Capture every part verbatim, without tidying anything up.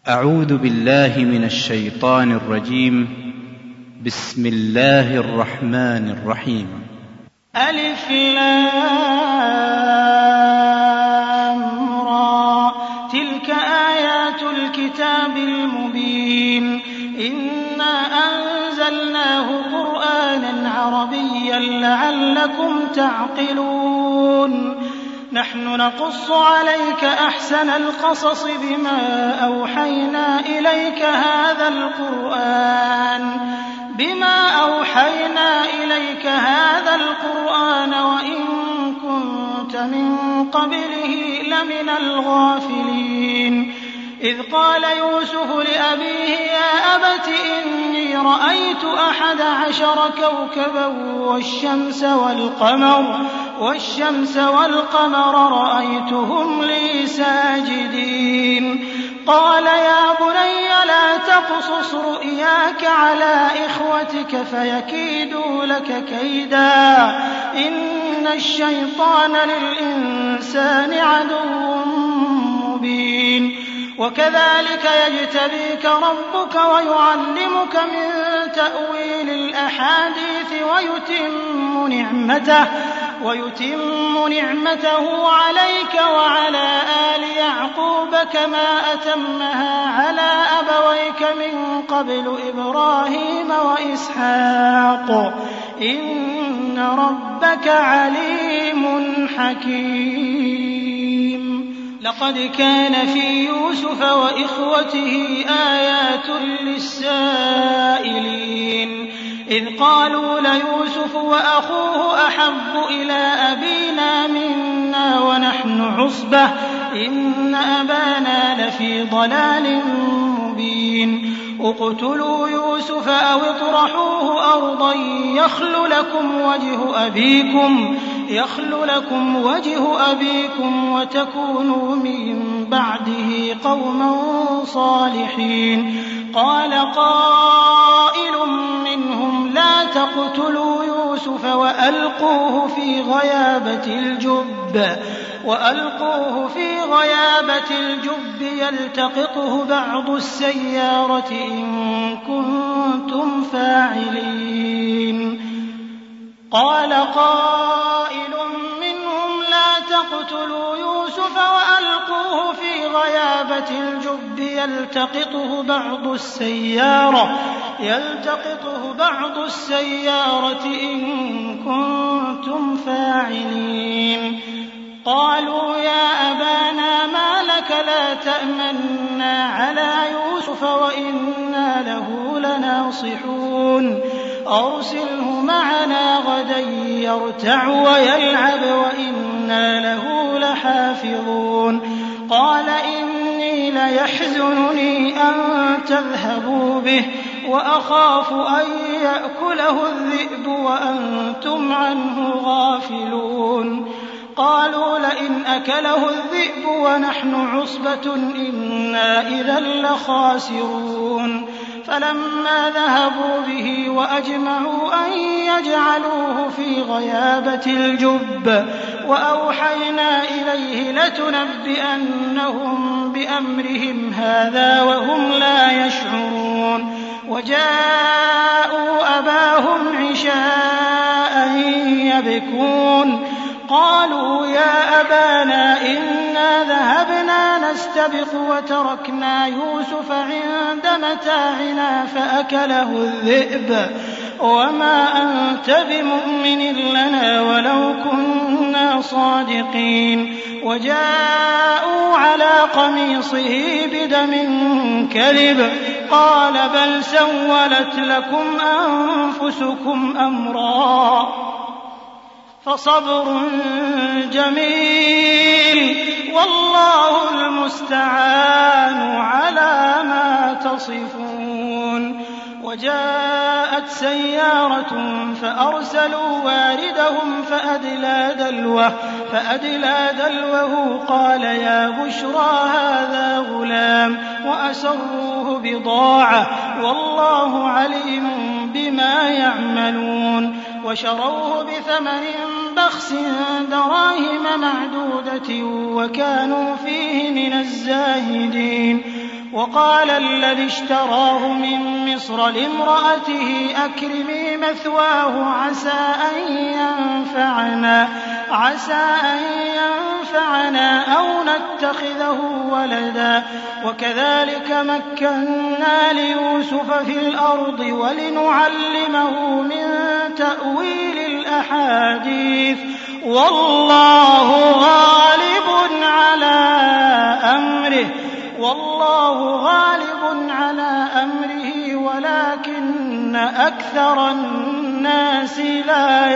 أعوذ بالله من الشيطان الرجيم. بسم الله الرحمن الرحيم. ألف لام را تلك آيات الكتاب المبين إنا أنزلناه قرآنا عربيا لعلكم تعقلون نحن نقص عليك أحسن القصص بما أوحينا إليك هذا القرآن بما أوحينا إليك هذا القرآن وإن كنت من قبله لمن الغافلين إذ قال يوسف لأبيه يا أبت إني رأيت أحد عشر كوكبا والشمس والقمر والشمس والقمر رأيتهم لي ساجدين قال يا بني لا تقصص رؤياك على إخوتك فيكيدوا لك كيدا إن الشيطان للإنسان عدو مبين وكذلك يجتبيك ربك ويعلمك من تأويل الأحاديث ويتم نعمته ويتم نعمته عليك وعلى آل يعقوب كما أتمها على أبويك من قبل إبراهيم وإسحاق إن ربك عليم حكيم لقد كان في يوسف وإخوته آيات للسائلين إذ قالوا ليوسف وأخوه أحب إلى أبينا منا ونحن عصبة إن أبانا لفي ضلال مبين اقتلوا يوسف أو اطرحوه أرضا يخل لكم وجه أبيكم يخل لكم وجه أبيكم وتكونوا من بعده قوما صالحين قال قائل منهم لا تقتلوا يوسف وألقوه في غيابة الجب وألقوه في غيابة الجب يلتقطه بعض السيارة إن كنتم فاعلين قال قائل منهم لا تقتلوا يوسف وألقوه في غيابة الجب يلتقطه بعض السيارة يلتقطه بعض السيارة إن كنتم فاعلين قالوا يا أبانا ما لك لا تأمنا على يوسف وإنا له لناصحون أرسله معنا غدا يرتع ويلعب وإنا له لحافظون قال إني ليحزنني أن تذهبوا به وأخاف أن يأكله الذئب وأنتم عنه غافلون قالوا لئن أكله الذئب ونحن عصبة إنا إذا لخاسرون فلما ذهبوا به وأجمعوا أن يجعلوه في غيابة الجب وأوحينا إليه لتنبئنهم بأمرهم هذا وهم لا يشعرون وجاءوا أباهم عشاء يبكون قالوا يا أبانا إنا ذهبنا نستبق وتركنا يوسف عند متاعنا فأكله الذئب وما أنت بمؤمن لنا ولو كنا صادقين وجاءوا على قميصه بدم كذب قال بل سولت لكم أنفسكم أمرا فصبر جميل والله المستعان على ما تصفون وجاءت سيارة فأرسلوا واردهم فأدلى دلوه, فأدلى دلوه قال يا بشرى هذا غلام وأسروه بضاعة والله عليم بما يعملون وشروه بثمن بخس دراهم معدودة وكانوا فيه من الزاهدين وقال الذي اشتراه من مصر لامرأته أكرمي مثواه عسى أن ينفعنا عسى أن ينفعنا أو نتخذه ولدا وكذلك مكنا ليوسف في الأرض ولنعلمه من تأويل الأحاديث والله غالب على أمره والله غالب على أمره ولكن أكثر الناس لا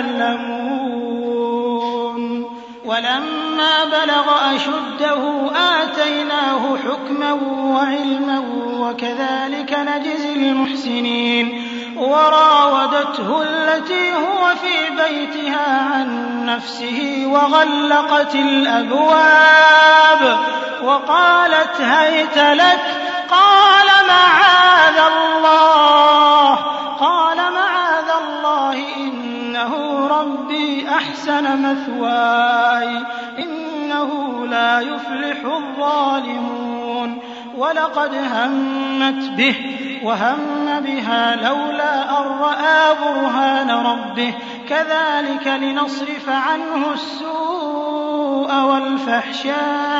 يعلمون ولما بلغ أشده آتيناه حكما وعلما وكذلك نجزي المحسنين وراودته التي هو في بيتها عن نفسه وغلقت الأبواب وقالت هيت لك قال معاذ الله قال معاذ الله إنه ربي أحسن مثواي إنه لا يفلح الظالمون ولقد همت به وهم بها لولا أن رأى برهان ربه كذلك لنصرف عنه السوء والفحشاء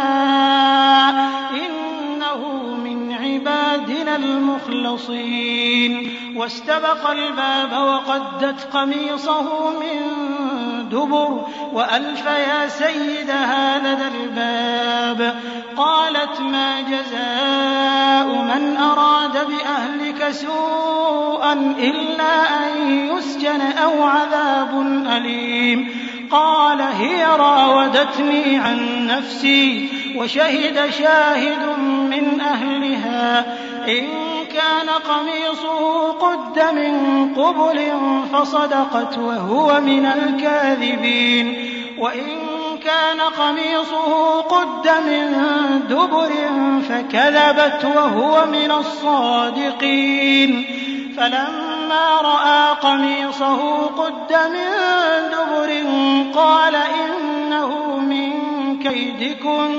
إنه من عبادنا المخلصين واستبق الباب وقدت قميصه من دبر وألف يا سيدها لدى الباب قالت ما جزاء من أراد بأهلك سوءا إلا أن يسجن أو عذاب أليم قال هي راودتني عن نفسي وشهد شاهد من أهلها إن كان قميصه قد من قبل فصدقت وهو من الكاذبين وإن كان قميصه قد من دبر فكذبت وهو من الصادقين فلما رأى قميصه قد من دبر قال إنه من كيدكن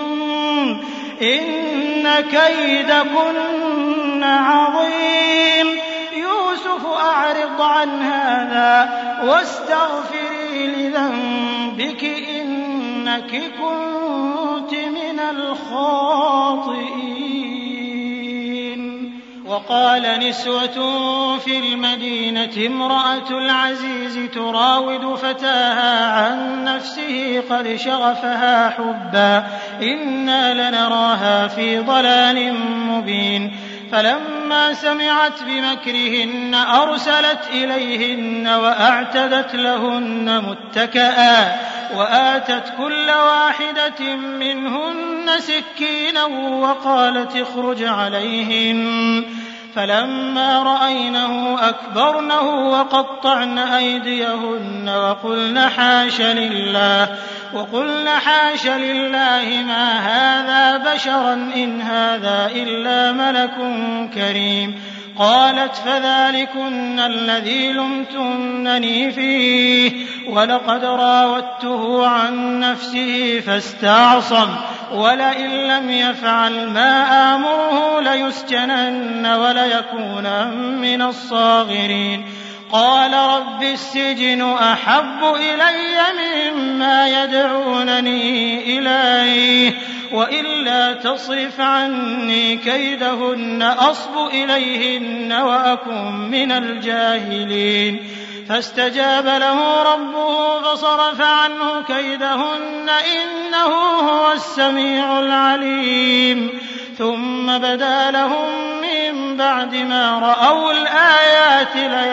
إن كيدكن عظيم يوسف أعرض عن هذا واستغفري لذنبك إنك كنت من الخاطئين وقال نسوة في المدينة امرأة العزيز تراود فتاها عن نفسه قد شغفها حبا إنا لنراها في ضلال مبين فلما سمعت بمكرهن أرسلت إليهن وأعتدت لهن متكئا وآتت كل واحدة منهن سكينا وقالت اخرج عليهن فلما رأينه أكبرنه وقطعن أيديهن وقلن حاش لله وقلن حاش لله ما هذا بشرا إن هذا إلا ملك كريم قالت فذلكن الذي لمتنني فيه ولقد راودته عن نفسه فاستعصم ولئن لم يفعل ما آمره ليسجنن وليكونا من الصاغرين قال رب السجن أحب إلي مما يدعونني إليه وإلا تصرف عني كيدهن أصب إليهن وأكن من الجاهلين فاستجاب له ربه فصرف عنه كيدهن إنه هو السميع العليم ثم بدا لهم من بعد ما رأوا الآيات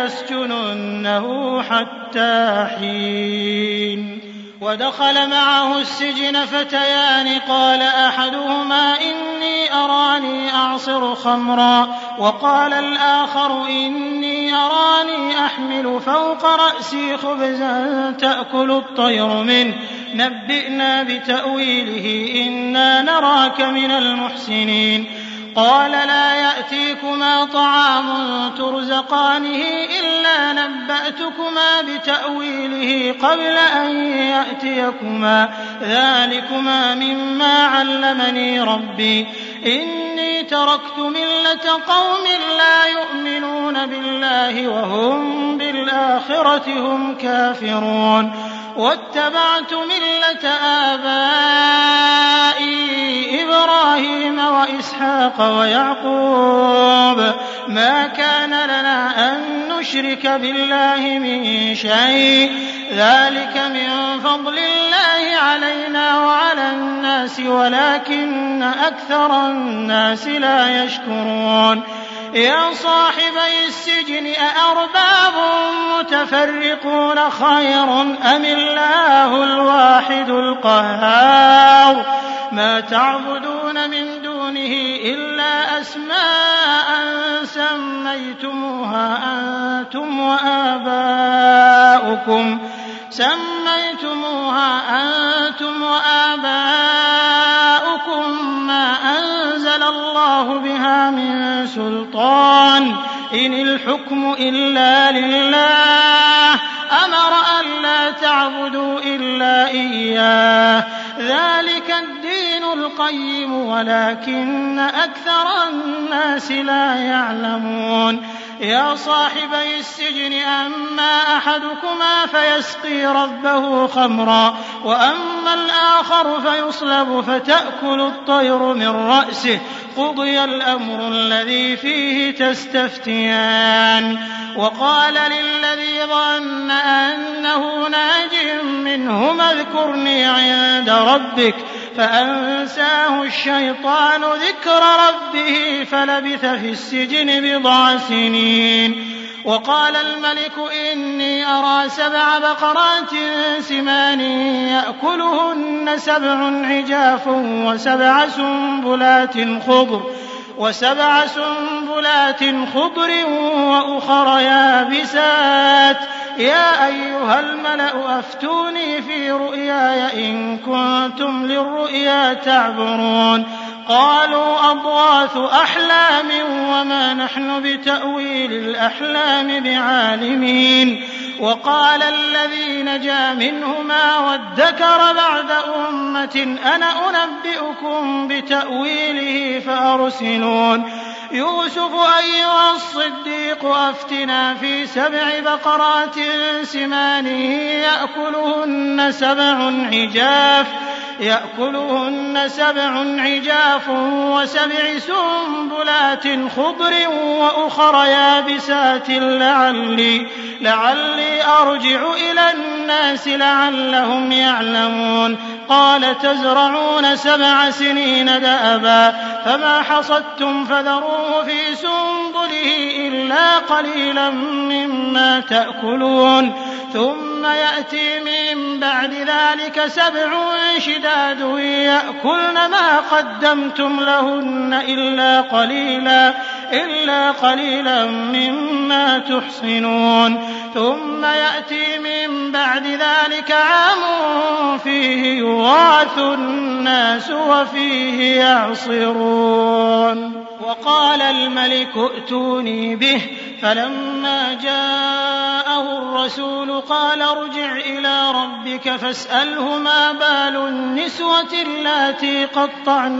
ليسجننه حتى حين ودخل معه السجن فتيان قال أحدهما إني أراني أعصر خمرا وقال الآخر إني أراني أحمل فوق رأسي خبزا تأكل الطير منه نبئنا بتأويله إنا نراك من المحسنين قال لا يأتيكما طعام ترزقانه إلا نبأتكما بتأويله قبل أن يأتيكما ذلكما مما علمني ربي إني تركت ملة قوم لا يؤمنون بالله وهم بالآخرة هم كافرون واتبعت ملة آبائي إبراهيم وإسحاق ويعقوب ما كان لنا أن نشرك بالله من شيء ذلك من فضل الله علينا وعلى الناس ولكن أكثر الناس لا يشكرون يا صاحبي السجن أأرباب متفرقون خير أم الله الواحد القهار ما تعبدون من دونه إلا أسماء سميتموها أنتم وآباؤكم سميتموها أنتم وآباؤكم ما أنزل الله بها من سلطان إن الحكم إلا لله أمر ألا تعبدوا إلا إياه ذلك الدين القيم ولكن أكثر الناس لا يعلمون يا صاحبي السجن أما أحدكما فيسقي ربه خمرا وأما الآخر فيصلب فتأكل الطير من رأسه قضي الأمر الذي فيه تستفتيان وقال للذي ظن أنه ناج منهما اذكرني عند ربك فأنساه الشيطان ذكر ربه فلبث في السجن بضع سنين وقال الملك إني أرى سبع بقرات سمان يأكلهن سبع عجاف وسبع سنبلات خضر وسبع سنبلات خضر وأخر يابسات يا أيها الملأ أفتوني في رؤياي إن كنتم للرؤيا تعبرون قالوا أضغاث أحلام وما نحن بتأويل الأحلام بعالمين وقال الذي نجا منهما وادكر بعد أمة أنا أنبئكم بتأويله فأرسلون يوسف أيها الصديق أفتنا في سبع بقرات سمان يأكلهن سبع عجاف يأكلهن سبع عجاف وسبع سنبلات خضر وأخر يابسات لعلي, لعلي أرجع إلى الناس لعلهم يعلمون قال تزرعون سبع سنين دأبا فما حصدتم فذروه في سنبله إلا قليلا مما تأكلون ثم يأتي من بعد ذلك سبع شداد يأكلن ما قدمتم لهن إلا قليلا إلا قليلا مما تحصنون ثم يأتي من بعد ذلك عام فيه يغاث الناس وفيه يعصرون وقال الملك ائتوني به فلما جاءه الرسول قال ارجع إلى ربك فاسأله ما بال النسوة اللاتي قطعن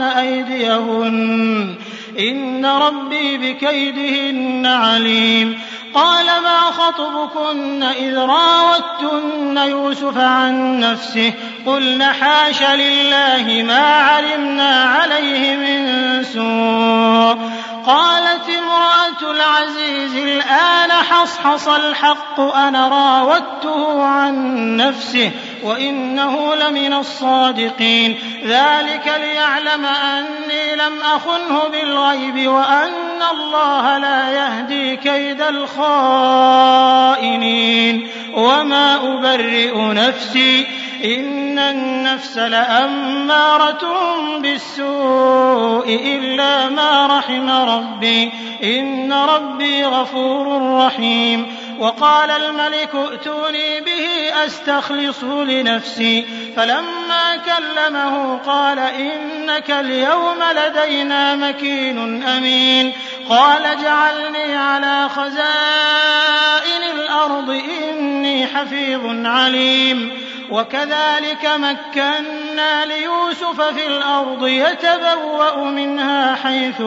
أيديهن إن ربي بكيدهن عليم قال ما خطبكن إذ راوتن يوسف عن نفسه قلن حاش لله ما علمنا عليه من سوء قالت امرأة العزيز الآن حصحص الحق أنا راودته عن نفسه وإنه لمن الصادقين ذلك ليعلم أني لم أخنه بالغيب وأن الله لا يهدي كيد الخائنين وما أبرئ نفسي إن النفس لأمارة بالسوء إلا ما رحم ربي إن ربي غفور رحيم وقال الملك ائتوني به أستخلصه لنفسي فلما كلمه قال إنك اليوم لدينا مكين أمين قال اجعلني على خزائن الأرض إني حفيظ عليم وكذلك مكنا مكنا ليوسف في الأرض يتبوأ منها حيث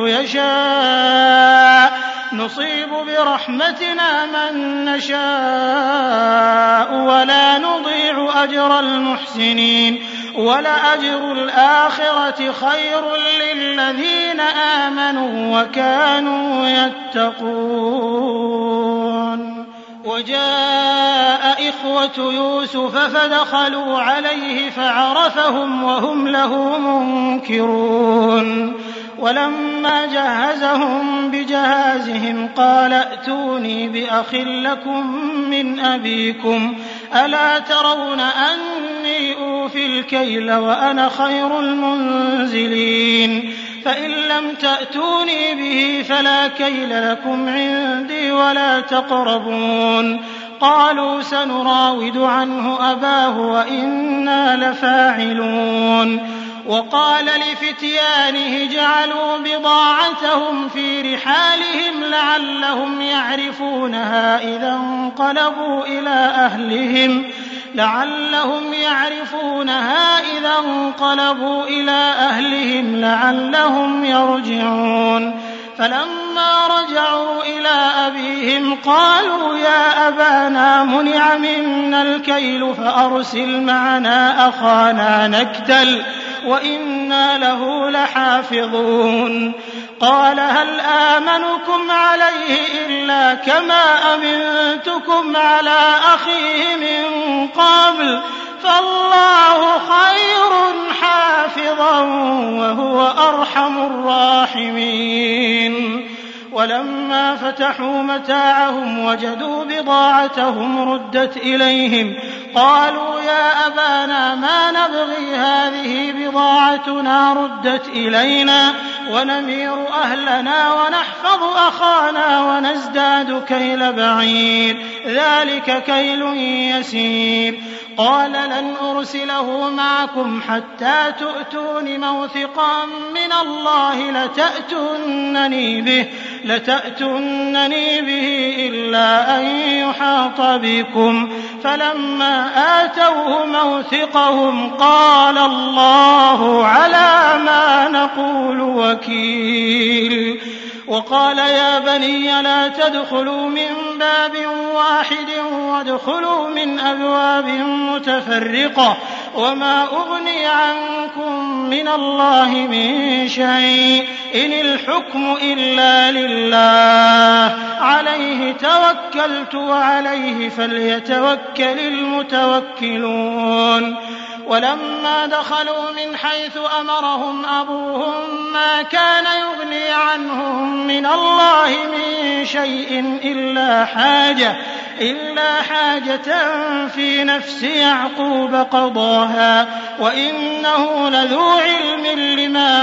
يشاء نصيب برحمتنا من نشاء ولا نضيع أجر المحسنين ولأجر الآخرة خير للذين آمنوا وكانوا يتقون. وجاء إخوة يوسف فدخلوا عليه فعرفهم وهم له منكرون. ولما جهزهم بجهازهم قال ائتوني بأخ لكم من أبيكم ألا ترون أني أوفي الكيل وأنا خير المنزلين فإن لم تأتوني به فلا كيل لكم عندي ولا تقربون. قالوا سنراود عنه أباه وإنا لفاعلون. وقال لفتيانه جعلوا بضاعتهم في رحالهم لعلهم يعرفونها إذا انقلبوا إلى أهلهم لعلهم يعرفونها إذا انقلبوا إلى أهلهم لعلهم يرجعون. فلما رجعوا إلى أبيهم قالوا يا أبانا منع منا الكيل فأرسل معنا أخانا نكتل وإنا له لحافظون. قال هل آمنكم عليه إلا كما أمنتكم على أخيه من قبل فالله خير حافظا وهو أرحم الراحمين. ولما فتحوا متاعهم وجدوا بضاعتهم ردت إليهم قالوا يا أبانا ما نبغي هذه بضاعتنا ردت إلينا ونمير أهلنا ونحفظ أخانا ونزداد كيل بعير ذلك كيل يسير. قال لن أرسله معكم حتى تؤتون موثقا من الله لتأتونني به لتأتونني به إلا أن يحاط بكم. فلما آتوه موثقهم قال الله على ما نقول وكيل. وقال يا بني لا تدخلوا من باب واحد وادخلوا من أبواب متفرقة وما أغني عنكم من الله من شيء إن الحكم إلا لله عليه توكلت وعليه فليتوكل المتوكلون. ولما دخلوا من حيث أمرهم أبوهم ما كان يغني عنهم من الله من شيء إلا حاجة إلا حاجة في نفس يعقوب قضاها وإنه لذو علم لما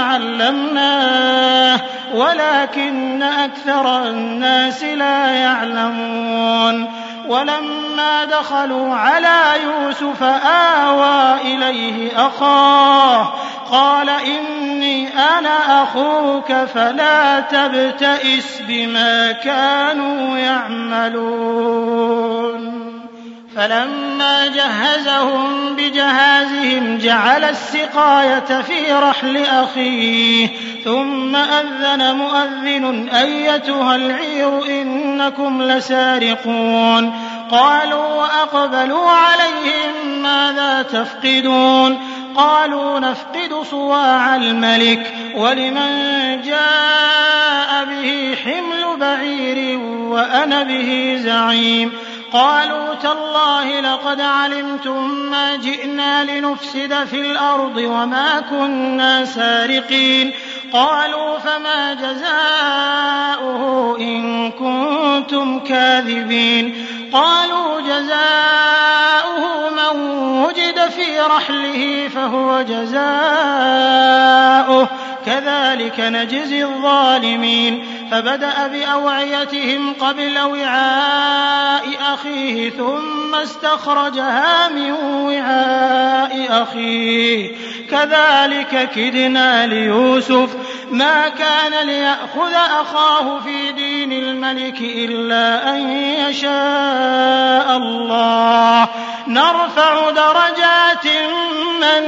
علمناه ولكن أكثر الناس لا يعلمون. ولما دخلوا على يوسف آوى إليه أخاه قال إني أنا أخوك فلا تبتئس بما كانوا يعملون. فلما جهزهم بجهازهم جعل السقاية في رحل أخيه ثم أذن مؤذن أيتها العير إنكم لسارقون. قالوا وأقبلوا عليهم ماذا تفقدون؟ قالوا نفقد صواع الملك ولمن جاء به حمل بعير وأنا به زعيم. قالوا تالله لقد علمتم ما جئنا لنفسد في الأرض وما كنا سارقين. قالوا فما جزاؤه إن كنتم كاذبين. قالوا جزاؤه من وجد في رحله فهو جزاؤه كذلك نجزي الظالمين. فبدأ بأوعيتهم قبل وعاء أخيه ثم استخرجها من وعاء أخيه كذلك كدنا ليوسف ما كان ليأخذ أخاه في دين الملك إلا أن يشاء الله نرفع درجات من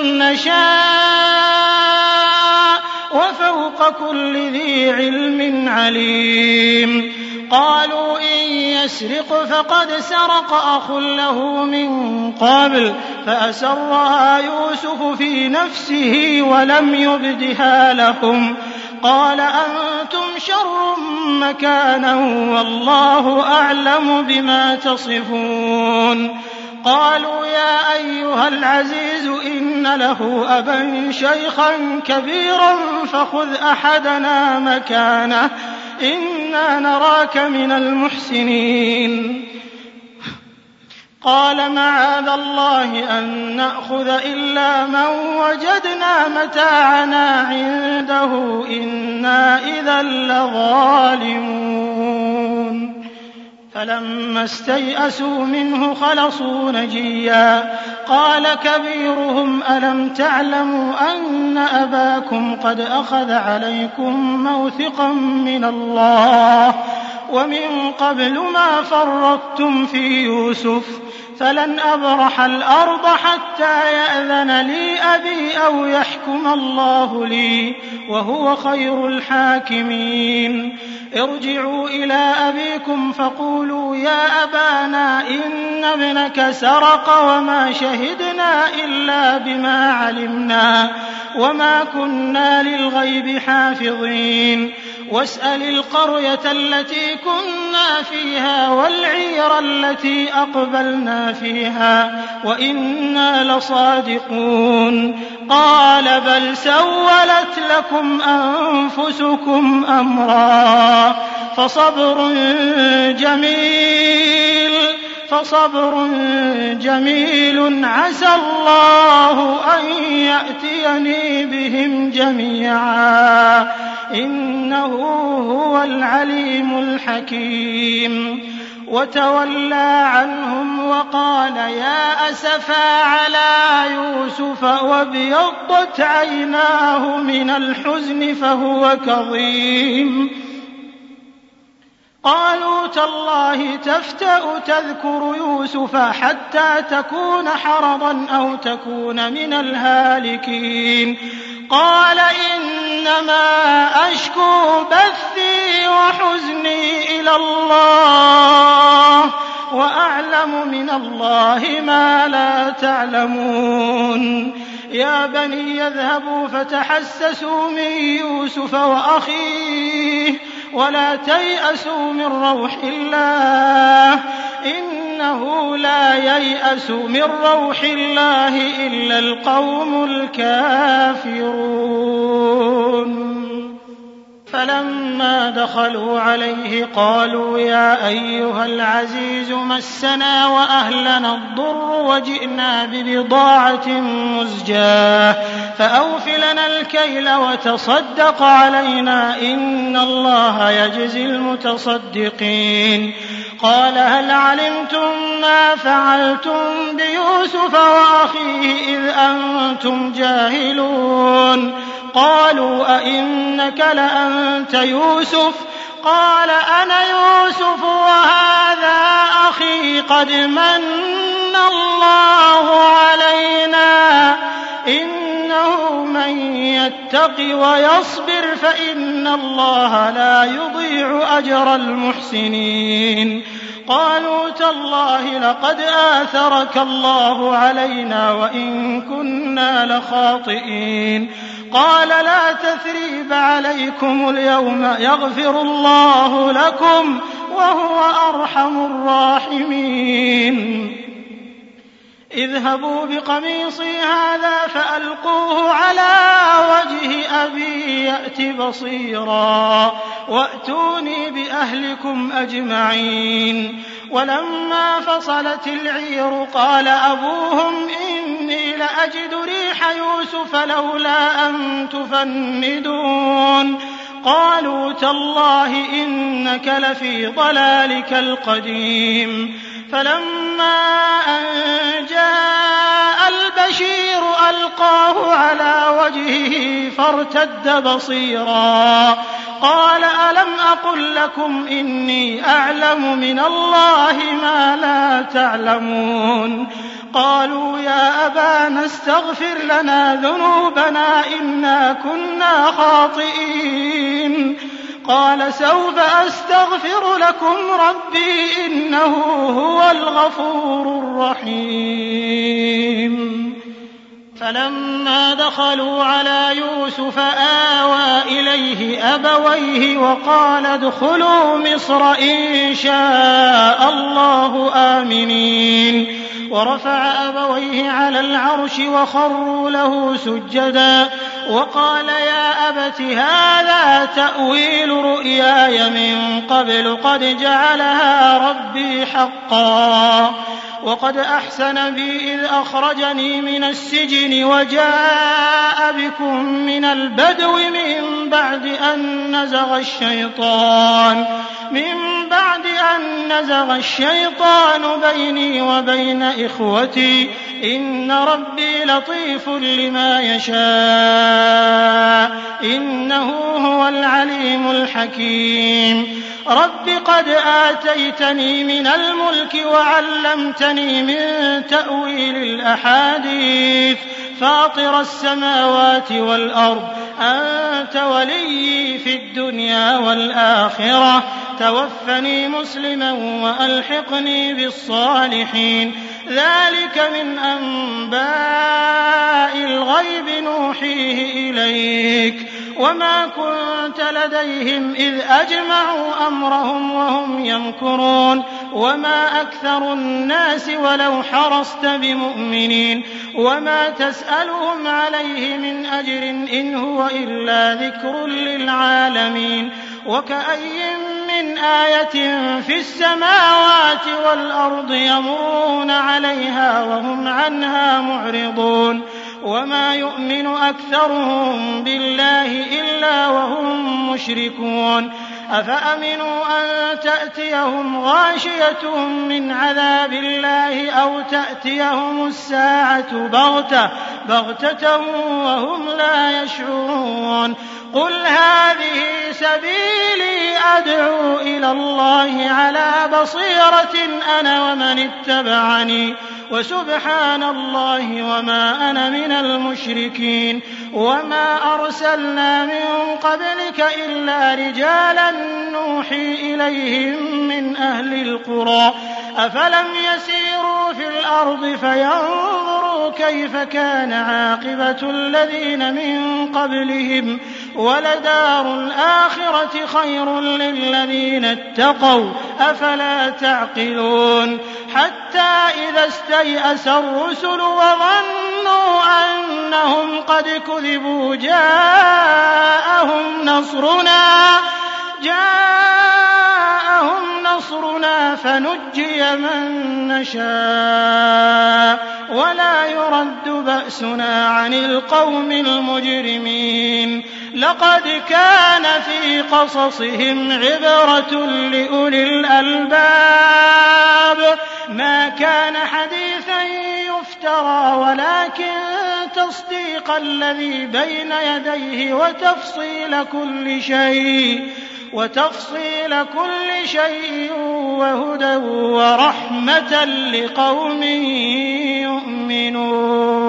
نشاء وفوق كل ذي علم عليم قالوا إن يسرق فقد سرق أخ له من قبل فأسرها يوسف في نفسه ولم يبدها لهم قال أنتم شر مكانا والله أعلم بما تصفون قالوا يا أيها العزيز إن له أبا شيخا كبيرا فخذ أحدنا مكانه إنا نراك من المحسنين قال معاذ الله أن نأخذ إلا من وجدنا متاعنا عنده إنا إذا لظالمون فلما استيئسوا منه خلصوا نجيا قال كبيرهم ألم تعلموا أن أباكم قد أخذ عليكم موثقا من الله ومن قبل ما فرطتم في يوسف فلن أبرح الأرض حتى يأذن لي أبي أو يحكم الله لي وهو خير الحاكمين ارجعوا إلى أبيكم فقولوا يا أبانا إن ابنك سرق وما شهدنا إلا بما علمنا وما كنا للغيب حافظين واسأل القرية التي كنا فيها والعير التي أقبلنا فيها وإنا لصادقون قال بل سولت لكم أنفسكم أمرا فصبر جميل فصبر جميل عسى الله أن يأتيني بهم جميعا إنه هو العليم الحكيم وتولى عنهم وقال يا أسفا على يوسف وابيضت عيناه من الحزن فهو كظيم قالوا تالله تفتأ تذكر يوسف حتى تكون حرضا أو تكون من الهالكين قال إنما أشكو بثي وحزني إلى الله وأعلم من الله ما لا تعلمون يا بني يذهبوا فتحسسوا من يوسف وأخيه ولا تيأسوا من روح الله إنه لا ييأس من روح الله إلا القوم الكافرون فلما دخلوا عليه قالوا يا أيها العزيز مسنا وأهلنا الضر وجئنا ببضاعة مزجاة فأوف لنا الكيل وتصدق علينا إن الله يجزي المتصدقين قال هل علمتم ما فعلتم بيوسف وأخيه إذ أنتم جاهلون قالوا أئنك لأنت يوسف قال أنا يوسف وهذا أخي قد من الله علينا إنه من يتق ويصبر فإن الله لا يضيع أجر المحسنين قالوا تالله لقد آثرك الله علينا وإن كنا لخاطئين قال لا تثريب عليكم اليوم يغفر الله لكم وهو أرحم الراحمين اذهبوا بقميصي هذا فألقوه على وجه أبي يأت بصيرا وأتوني بأهلكم أجمعين ولما فصلت العير قال أبوهم إني لأجد ريح يوسف لولا أن تفندون قالوا تالله إنك لفي ضلالك القديم فلما أن جاء البشير ألقاه على وجهه فارتد بصيرا قال ألم أقل لكم إني أعلم من الله ما لا تعلمون قالوا يا أبانا استغفر لنا ذنوبنا إنا كنا خاطئين قال سوف أستغفر لكم ربي إنه هو الغفور الرحيم فلما دخلوا على يوسف آوى إليه أبويه وقال ادخلوا مصر إن شاء الله آمنين ورفع أبويه على العرش وخروا له سجدا وقال يا أبت هذا تأويل رؤياي من قبل قد جعلها ربي حقا وقد أحسن بي إذ أخرجني من السجن وجاء بكم من البدو من بعد أن نزغ الشيطان من بعد أن نزغ الشيطان بيني وبين إخوتي إن ربي لطيف لما يشاء إنه هو العليم الحكيم رب قد آتيتني من الملك وعلمتني من تأويل الأحاديث فاطر السماوات والأرض أنت ولي في الدنيا والآخرة توفني مسلما وألحقني بالصالحين ذلك من أنباء الغيب نوحيه إليك وما كنت لديهم إذ أجمعوا أمرهم وهم يمكرون وما أكثر الناس ولو حرصت بمؤمنين وما تسألهم عليه من أجر إن هو إلا ذكر للعالمين وكأي من آية في السماوات والأرض يمرون عليها وهم عنها معرضون وما يؤمن أكثرهم بالله إلا وهم مشركون أفأمنوا أن تأتيهم غاشية من عذاب الله أو تأتيهم الساعة بغتة بغتة وهم لا يشعرون قل هذه سبيلي أدعو إلى الله على بصيرة أنا ومن اتبعني وسبحان الله وما أنا من المشركين وما أرسلنا من قبلك إلا رجالا نوحي إليهم من أهل القرى أفلم يسيروا في الأرض فينظروا كيف كان عاقبة الذين من قبلهم ولدار الآخرة خير للذين اتقوا أفلا تعقلون حتى إذا استيأس الرسل وظنوا أنهم قد كذبوا جاءهم نصرنا جاءهم نصرنا فنجي من نشاء ولا يرد بأسنا عن القوم المجرمين لقد كان في قصصهم عبرة لأولي الألباب ما كان حديثا يفترى ولكن تصديق الذي بين يديه وتفصيل كل شيء وتفصيل كل شيء وهدى ورحمة لقوم يؤمنون